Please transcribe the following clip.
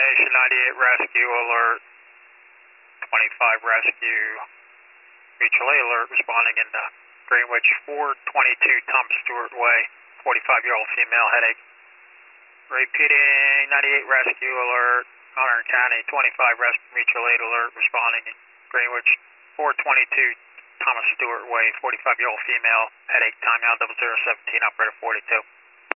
Nation 98 rescue alert. 25 rescue. Mutual aid alert responding in Greenwich 422 Thomas Stewart Way. 45-year-old female headache. Repeating 98 rescue alert. Hunter County 25 rescue mutual aid alert responding in Greenwich 422 Thomas Stewart Way. 45-year-old female headache. Timeout 0017 operator 42.